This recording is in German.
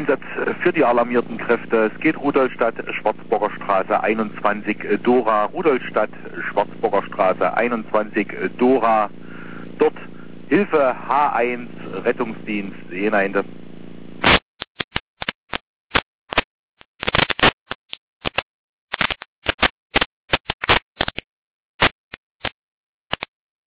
Einsatz für die alarmierten Kräfte. Es geht Rudolstadt, Schwarzburger Straße 21 Dora, Rudolstadt, Schwarzburger Straße 21 Dora. Dort Hilfe H1 Rettungsdienst, Jena Einsatz